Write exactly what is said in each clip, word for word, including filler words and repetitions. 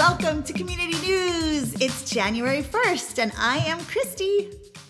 Welcome to Community News. It's January first, and I am Christy.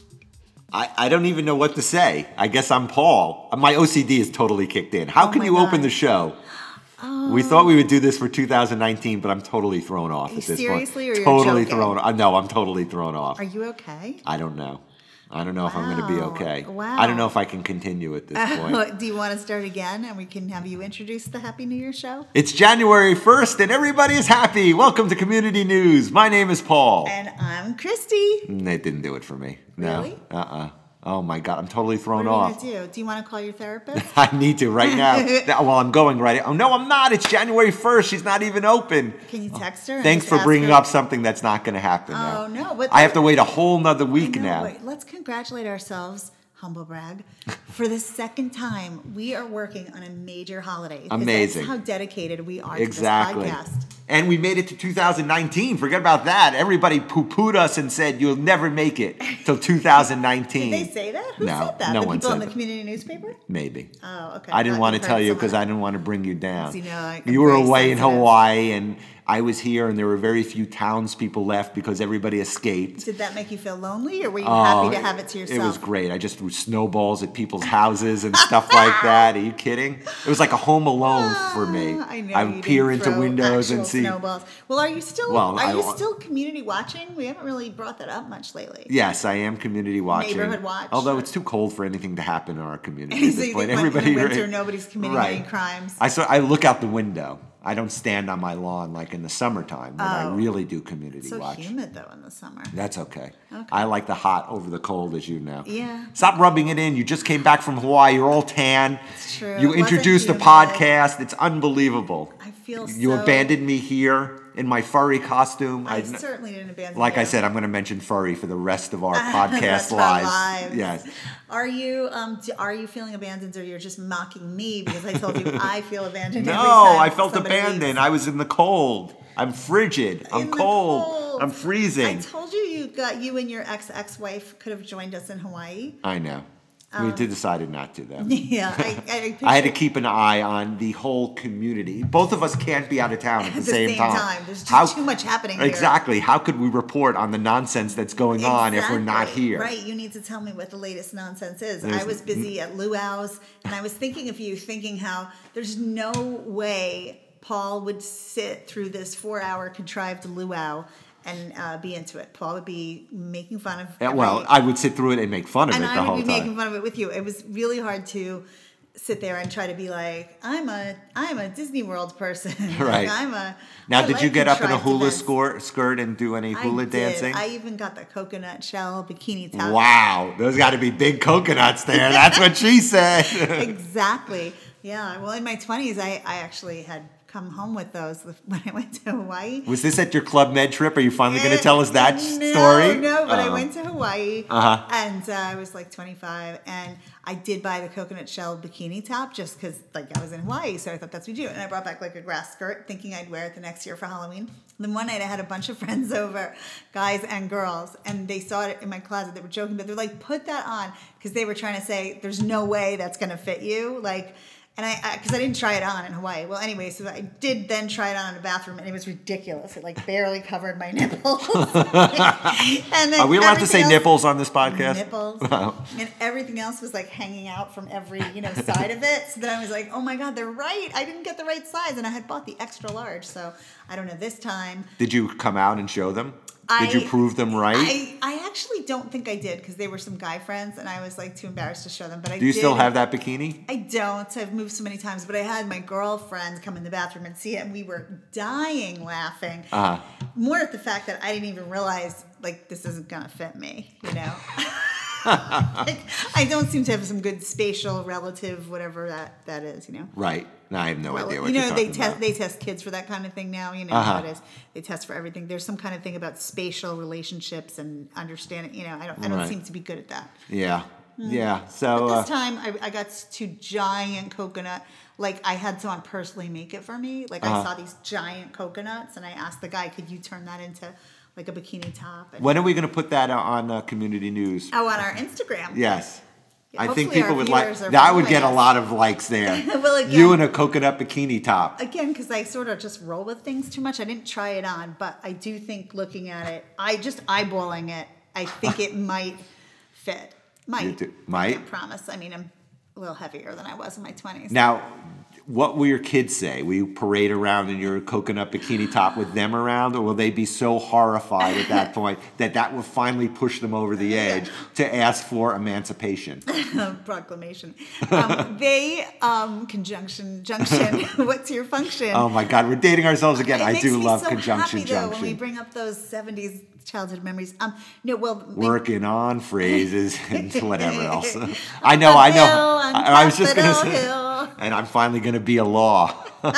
I, I don't even know what to say. I guess I'm Paul. My O C D is totally kicked in. How Oh can my you God. open the show? Oh. We thought we would do this for two thousand nineteen, but I'm totally thrown off you at this seriously, point. or you're totally joking? thrown off. No, I'm totally thrown off. Are you okay? I don't know. I don't know if I'm going to be Wow. okay. Wow. I don't know if I can continue at this point. Do you want to start again, and we can have you introduce the Happy New Year show? It's January first, and everybody is happy. Welcome to Community News. My name is Paul. And I'm Christy. Mm, It didn't do it for me. No. Really? Uh-uh. Oh, my God. I'm totally What thrown are you off. going to do? Do you want to call your therapist? I need to right now. That- well, I'm going right. Oh no, I'm not. It's January first. She's not even open. Can you text her? and Thanks just for ask bringing her- up something that's not going to happen now. Oh, no. But I have to wait a whole nother week I know, now. Wait, let's congratulate ourselves, humble brag. For the second time, we are working on a major holiday. 'Cause Amazing. That's how dedicated we are Exactly. to this podcast. And we made it to two thousand nineteen. Forget about that. Everybody poo-pooed us and said you'll never make it till two thousand nineteen. Did they say that? Who No, said that? no the one people in said the that. community newspaper? Maybe. Oh, okay. I didn't Thought want you to tell heard you because someone I didn't want to bring you down. You know, I- I'm you were very away in sensitive. Hawaii, and I was here, and there were very few townspeople left because everybody escaped. Did that make you feel lonely, or were you Oh, happy to have it to yourself? It was great. I just threw snowballs at people's houses and stuff like that. Are you kidding? It was like a Home Alone for me. Ah, I know. I you would peer didn't into throw windows and actual see. snowballs. Well, are you still? Well, are I you wa- still community watching? We haven't really brought that up much lately. Yes, I am community watching. Neighborhood watch. Although it's too cold for anything to happen in our community So at this you point. think when- in the Everybody, winter, nobody's committing right. any crimes? I saw. I look out the window. I don't stand on my lawn like in the summertime when I Oh. really do community It's so watch. humid though in the summer. That's okay. Okay. I like the hot over the cold, as you know. Yeah. Stop rubbing it in. You just came back from Hawaii. You're all tan. It's true. You It wasn't introduced a humid. podcast. It's unbelievable. I feel You so- abandoned me here in my furry costume. I I- certainly didn't abandon like you. I said, I'm going to mention furry for the rest of our That's podcast our lives. lives. Yes. Are you um do, are you feeling abandoned, or you're just mocking me because I told you I feel abandoned? No, every time I felt somebody abandoned. leaves? I was in the cold. I'm frigid. I'm In the cold. cold. I'm freezing. I told you you got you and your ex ex wife could have joined us in Hawaii. I know. we did decided not to, though. Yeah, I, I, I had to picture- keep an eye on the whole community. Both of us can't be out of town at the, At the same, same time. time. There's just too much happening here. Exactly. How could we report on the nonsense that's going on if we're not Exactly. here? Right, you need to tell me what the latest nonsense is. There's- I was busy at Luau's, and I was thinking of you, thinking how there's no way Paul would sit through this four-hour contrived luau and uh, be into it. Paul would be making fun of. Yeah, well, every- I would sit through it and make fun of and it the I would whole be time. making fun of it with you. It was really hard to sit there and try to be like, I'm a I'm a Disney World person. Right. Like, I'm a. Now, I did like you get up in a contrived hula events. skor- skirt and do any hula I did. dancing? I even got the coconut shell bikini top. Wow, those got to be big coconuts there. That's what she said. Exactly. Yeah. Well, in my twenties, I, I actually had come home with those when I went to Hawaii. Was this at your Club Med trip? Are you finally going to Eh, tell us that no, story? No, but I Oh. went to Hawaii, Uh-huh. and uh, I was like twenty-five, and I did buy the coconut shell bikini top just because, like, I was in Hawaii, so I thought that's what we do. And I brought back like a grass skirt, thinking I'd wear it the next year for Halloween. Then one night I had a bunch of friends over, guys and girls, and they saw it in my closet. They were joking, but they're like, "Put that on," because they were trying to say, "There's no way that's gonna fit you," like. And I, because I, I didn't try it on in Hawaii. Well, anyway, so I did then try it on in the bathroom, and it was ridiculous. It like barely covered my nipples. And then Are we allowed to say everything else- nipples on this podcast? Nipples. And everything else was like hanging out from every, you know, side of it. So then I was like, oh my God, they're right. I didn't get the right size, and I had bought the extra large. So I don't know this time. Did you come out and show them? I, Did you prove them right? I, I actually don't think I did because they were some guy friends, and I was like too embarrassed to show them. But I Do you did. still have that bikini? I don't. I've moved so many times, but I had my girlfriend come in the bathroom and see it, and we were dying laughing. Uh-huh. More at the fact that I didn't even realize, like, this isn't gonna fit me, you know. Like, I don't seem to have some good spatial relative, whatever that, that is, you know. Right. No, I have no idea what you know, you're they talking test about. they test kids for that kind of thing now. You know Uh-huh. how it is. They test for everything. There's some kind of thing about spatial relationships and understanding. You know, I don't I don't Right. seem to be good at that. Yeah. Yeah. So But uh, this time, I, I got two giant coconut. Like, I had someone personally make it for me. Like, Uh-huh. I saw these giant coconuts, and I asked the guy, "Could you turn that into like a bikini top?" And, when are we going to put that on uh, Community News? oh, on our Instagram. Yes. I think Hopefully people our would like viewers are that. Would get a following us. lot of likes there. Well, again- you in a coconut bikini top. Again, because I sort of just roll with things too much. I didn't try it on, but I do think looking at it, I just eyeballing it, I think it might fit. Might. You do- I might? can't promise. I mean, I'm a little heavier than I was in my twenties. Now, what will your kids say? Will you parade around in your coconut bikini top with them around, or will they be so horrified at that point that that will finally push them over the edge to ask for emancipation? Proclamation. Um, they, um, conjunction, junction, what's your function? Oh my God, we're dating ourselves again. It I makes do me love so conjunction happy, though, junction. when we bring up those seventies childhood memories. Um, no, well, they- Working on phrases and whatever else. I know, I know. Hill on I, I was just going to Capitol say, Hill. and I'm finally going to be a law.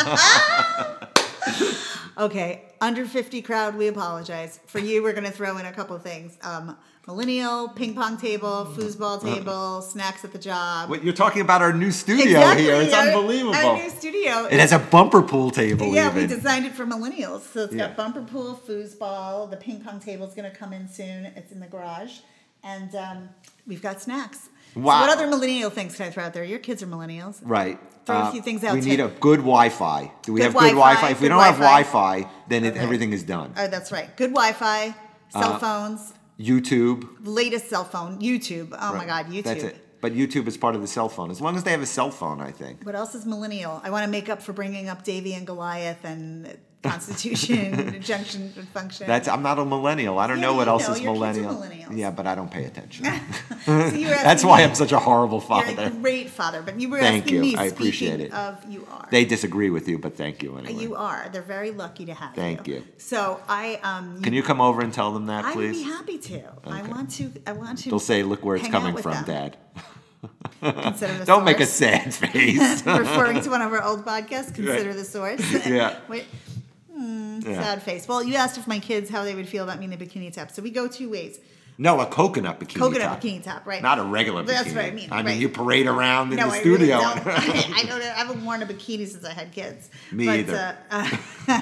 Okay, under fifty crowd, we apologize. For you, we're going to throw in a couple of things. Um, millennial, ping pong table, foosball table, snacks at the job. Wait, you're talking about our new studio Exactly, here. It's our- unbelievable. Our new studio. It has a bumper pool table Yeah, even. we designed it for millennials. So it's Yeah. got bumper pool, foosball. The ping pong table is going to come in soon. It's in the garage. And um, we've got snacks. Wow. So what other millennial things can I throw out there? Your kids are millennials. Right. Throw a Uh, few things out We too. need a good Wi-Fi. Do we Good have good Wi-Fi, Wi-Fi? If we good don't have Wi-Fi. Wi-Fi, then it, Okay. everything is done. Oh, that's right. Good Wi-Fi, cell Uh, phones, YouTube. latest cell phone, YouTube. Oh my Right. God, YouTube. That's it. But YouTube is part of the cell phone. As long as they have a cell phone, I think. What else is millennial? I want to make up for bringing up Davy and Goliath and Constitution, Junction, Function. That's. I'm not a millennial. I don't Yeah, know but what you else know, is your kids are millennial. millennials. Yeah, but I don't pay attention. So you were That's asking why me- I'm such a horrible You're father. a great father, but you were Thank asking you. me. I appreciate speaking it. Of you are. They disagree with you, but thank you anyway. You are. They're very lucky to have Thank you. you. So I um. Can you come over and tell them that, I would please? be happy to. I Okay. want to. I want to. They'll say, "Look where it's hang out coming with from, them. Dad." Consider the Don't make a source. sad face. Referring to one of our old podcasts. Consider the source. Yeah. Wait, hmm, Yeah. sad face. Well, you asked if my kids how they would feel about me in the bikini top. So we go two ways. No, a coconut bikini Coconut top. bikini top, right? Not a regular bikini. That's what I mean, I mean, right. you parade around in No, the I studio. really don't. I, I don't. I haven't worn a bikini since I had kids. Me but, either. Uh,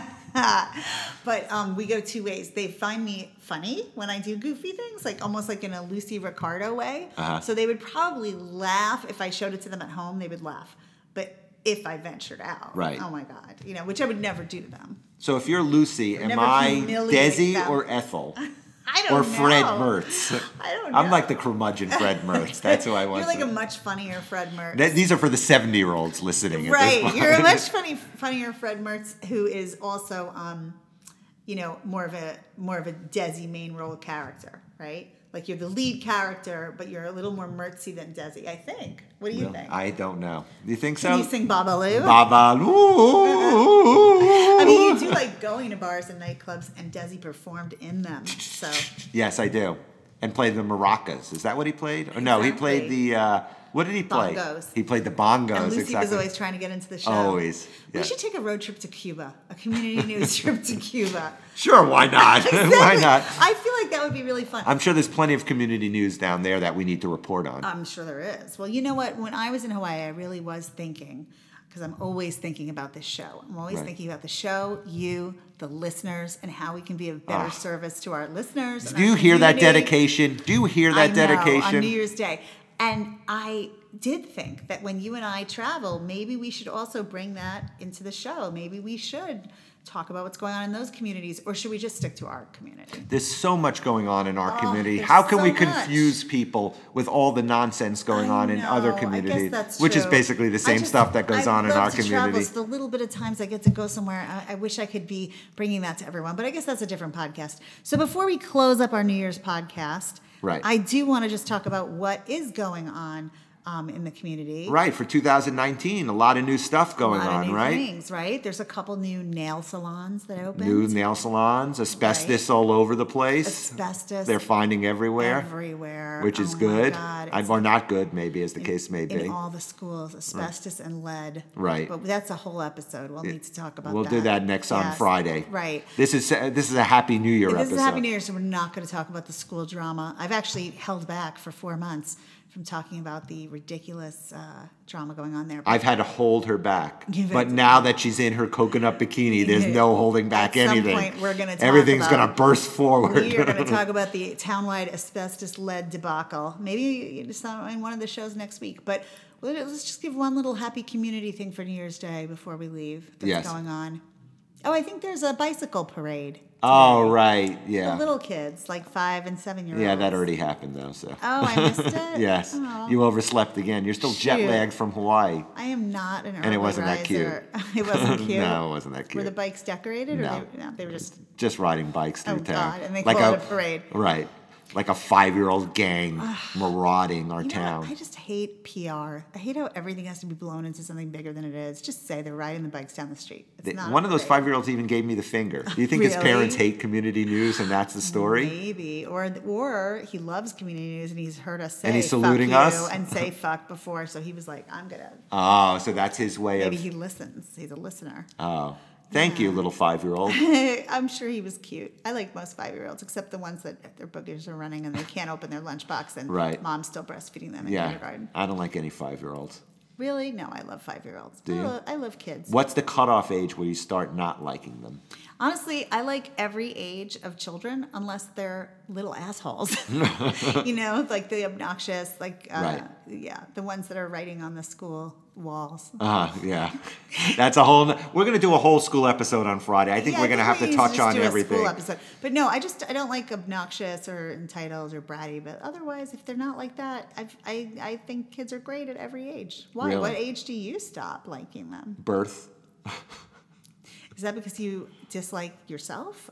but um, we go two ways. They find me funny when I do goofy things, like almost like in a Lucy Ricardo way. Uh-huh. So they would probably laugh if I showed it to them at home. They would laugh, but if I ventured out, Right. Oh my God, you know, which I would never do to them. So if you're Lucy, am never I humiliate Desi them. or Ethel? I don't Or know. Fred Mertz? I don't know. I'm like the curmudgeon Fred Mertz. That's who I want You're like to. a much funnier Fred Mertz. Th- These are for the seventy-year-olds listening. Right, At this point. you're a much funny, funnier Fred Mertz, who is also, um, you know, more of a more of a Desi main role character, right? Like you're the lead character, but you're a little more Mertzy than Desi, I think. What do you Well, think? I don't know. Do you think Can so? you sing Babalu? Babaloo. I mean, you do like going to bars and nightclubs, and Desi performed in them. So Yes, I do. And played the maracas. Is that what he played? Or no, he played Exactly. the. Uh, what did he play? Bongos. He played the bongos. and Lucy exactly. was always trying to get into the show. Always, We yeah. should take a road trip to Cuba, a community news trip to Cuba. Sure, why not? why Exactly. not? I feel like that would be really fun. I'm sure there's plenty of community news down there that we need to report on. I'm sure there is. Well, you know what? When I was in Hawaii, I really was thinking, because I'm always thinking about this show. I'm always Right. thinking about the show, you, the listeners, and how we can be of better Ah. service to our listeners. and Do our you hear that community. dedication? Do you hear I that know, dedication? on New Year's Day. And I did think that when you and I travel, maybe we should also bring that into the show. Maybe we should talk about what's going on in those communities, or should we just stick to our community? There's so much going on in our Oh, community. there's How can so we much. confuse people with all the nonsense going I on in know, other I guess communities? that's Which is true. basically the I same just- stuff that goes I on in love our to travel. community. It's the little bit of times I get to go somewhere. I, I wish I could be bringing that to everyone, but I guess that's a different podcast. So before we close up our New Year's podcast, Right. I do want to just talk about what is going on um, in the community. Right, for two thousand nineteen, a lot of new stuff going a lot on, of new right? things, right? There's a couple new nail salons that opened. New nail salons, asbestos all over the place. Asbestos They're finding everywhere, everywhere, which is Oh my good. God, I- it's or not good, maybe, as the case may be. in all the schools, asbestos and lead. Right. But that's a whole episode. We'll need to talk about We'll that. do that next on Yes, Friday. Right. This is this is a Happy New Year This episode. is Happy New Year, so we're not going to talk about the school drama. I've actually held back for four months from talking about the ridiculous uh, drama going on there. I've had to hold her back. You've But had to- now that she's in her coconut bikini, there's no holding back At some anything. point, we're gonna talk Everything's about- going to burst forward. We are going to talk about the townwide asbestos-led debacle. Maybe it's not in one of the shows next week, but let's just give one little happy community thing for New Year's Day before we leave that's Yes. going on. Oh, I think there's a bicycle parade. Oh, right. The Yeah. little kids, like five and seven year olds. Yeah, that already happened, though. So. Oh, I missed it? Yes. Oh. You overslept again. You're still jet Shoot. lagged from Hawaii. I am not an early And it wasn't that riser. It wasn't cute. No, it wasn't that Were cute. the bikes decorated? Or No. they, no, they were just... Just riding bikes through Oh, town. God, and they like call a, it a parade. Right. Like a five-year-old gang marauding our You know town. what? I just hate P R. I hate how everything has to be blown into something bigger than it is. Just say they're riding the bikes down the street. It's They- not One of those parade. five-year-olds even gave me the finger. Do you think his Really? parents hate community news and that's the story? Maybe, or or he loves community news and he's heard us say And he's fuck saluting you us? and say fuck before, so he was like, I'm gonna. Oh, so that's his way Maybe of. he listens. He's a listener. Oh, thank you, little five-year-old. I'm sure he was cute. I like most five-year-olds, except the ones that their boogers are running and they can't open their lunchbox and Right. mom's still breastfeeding them in Yeah, kindergarten. I don't like any five-year-olds. Really? No, I love five-year-olds. Do I, you? love, I love kids. What's the cutoff age where you start not liking them? Honestly, I like every age of children unless they're little assholes. You know, like the obnoxious, like, uh, Right. yeah, the ones that are writing on the school walls. Uh, yeah. That's a whole. n- We're going to do a whole school episode on Friday. I think Yeah, we're going to have we to need touch just on do a everything. School episode. But no, I just I don't like obnoxious or entitled or bratty. But otherwise, if they're not like that, I've, I I think kids are great at every age. Why? Really? What age do you stop liking them? Birth. Is that because you dislike yourself?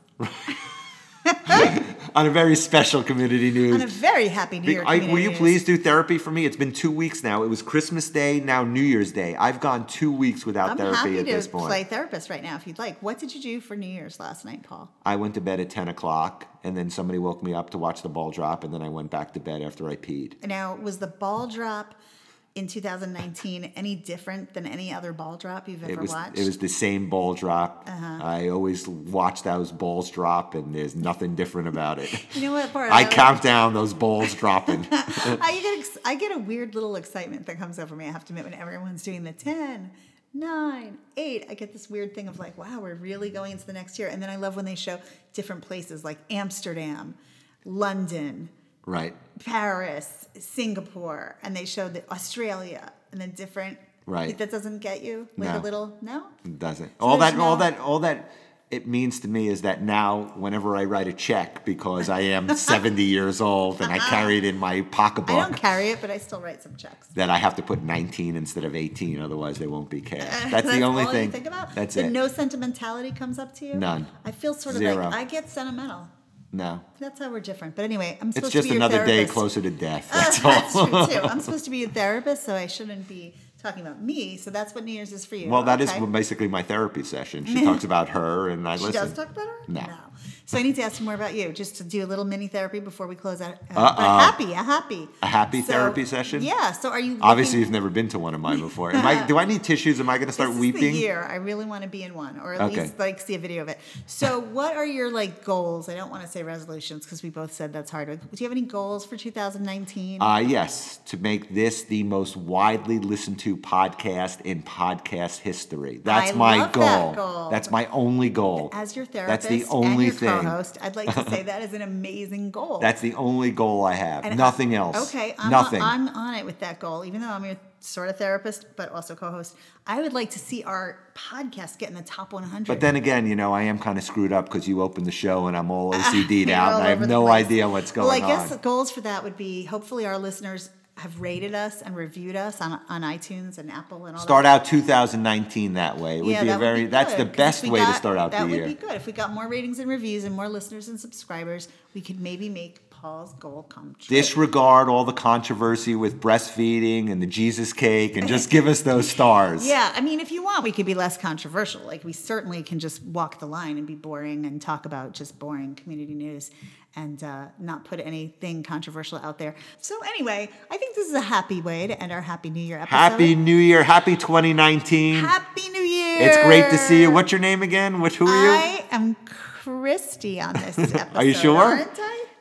On a very special community news. On a very happy New Be- Year. I, will community you news. please do therapy for me? It's been two weeks now. It was Christmas Day, now New Year's Day. I've gone two weeks without I'm therapy happy at to this point. play therapist right now if you'd like. What did you do for New Year's last night, Paul? I went to bed at ten o'clock, and then somebody woke me up to watch the ball drop, and then I went back to bed after I peed. Now, was the ball drop in two thousand nineteen any different than any other ball drop you've ever It was watched? it was the same ball drop. Uh-huh. I always watch those balls drop, and there's nothing different about it. You know what part? I like? count down those balls dropping. I get ex- I get a weird little excitement that comes over me. I have to admit, when everyone's doing the ten, nine, eight, I get this weird thing of like, wow, we're really going into the next year. And then I love when they show different places like Amsterdam, London, Right, Paris, Singapore, and they show the Australia and then different. Right. That doesn't get you like No. a little no. it doesn't. all there's that, all no- that, all that. It means to me is that now, whenever I write a check, because I am seventy years old and I carry it in my I pocketbook, don't carry it, but I still write some checks. that I have to put nineteen instead of eighteen, otherwise they won't be cash. That's, the That's only all thing. you think about? That's But it. no sentimentality comes up to you? None. I feel sort of Zero. like I get sentimental. No, That's how we're different. But anyway, I'm it's supposed just to be your another day therapist. closer to death. Uh, That's that's all. true too. I'm supposed to be a therapist, so I shouldn't be talking about me. So that's what New Year's is for you. Well, that is Okay. basically my therapy session. She talks about her, and I She listen. does talk about her? No. So I need to ask you more about you, just to do a little mini therapy before we close out. Uh, Uh-oh. but happy, a happy. A happy So, therapy session? Yeah. So are you Obviously, looking- you've never been to one of mine before. Am I, do I need tissues? Am I going to start this weeping? is the year. I really want to be in one, or at Okay. least like see a video of it. So, what are your like goals? I don't want to say resolutions because we both said that's hard. Do you have any goals for two thousand nineteen? Uh, yes, to make this the most widely listened to podcast in podcast history. That's I my love goal. that goal. That's my only goal. As your therapist That's the only and your thing. co-host, I'd like to say that is an amazing goal. That's the only goal I have. And Nothing I- else. Okay, I'm Nothing. On, I'm on it with that goal. Even though I'm your sort of therapist, but also co-host, I would like to see our podcast get in the top one hundred. But then again, you know, I am kind of screwed up because you opened the show and I'm all O C D'd You're out all and I have over the no place. idea what's going well, I guess on. the goals for that would be hopefully our listeners have rated us and reviewed us on, on iTunes and Apple and all Start that. out two thousand nineteen that way. It would yeah, be that a very. would be That's the good, 'cause best if we way to got- start out that the year. would be good. If we got more ratings and reviews and more listeners and subscribers, we could maybe make Paul's goal come true. Disregard all the controversy with breastfeeding and the Jesus cake and just give us those stars. Yeah, I mean, if you want, we could be less controversial. Like, we certainly can just walk the line and be boring and talk about just boring community news and uh, not put anything controversial out there. So anyway, I think this is a happy way to end our Happy New Year episode. Happy New Year. Happy twenty nineteen. Happy New Year! It's great to see you. What's your name again? What, who are you? I am Christy on this episode. Are you sure? Aren't I?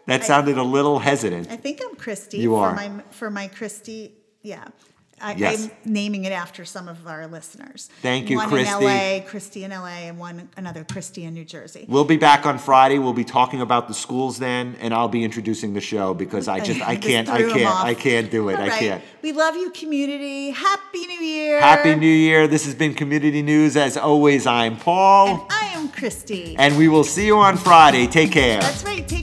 That I- sounded a little hesitant. I think I'm Christy. You for are. my for my Christy. Yeah. I, Yes. I'm naming it after some of our listeners. Thank you, one Christy. One in L A, Christy in L A, and one another Christy in New Jersey. We'll be back on Friday. We'll be talking about the schools then, and I'll be introducing the show because I just I Just can't I threw 'em can't off. I can't do it. All I right. can't. We love you, community. Happy New Year. Happy New Year. This has been Community News. As always, I'm And Paul, I am Christy. and we will see you on Friday. Take care. That's right. Take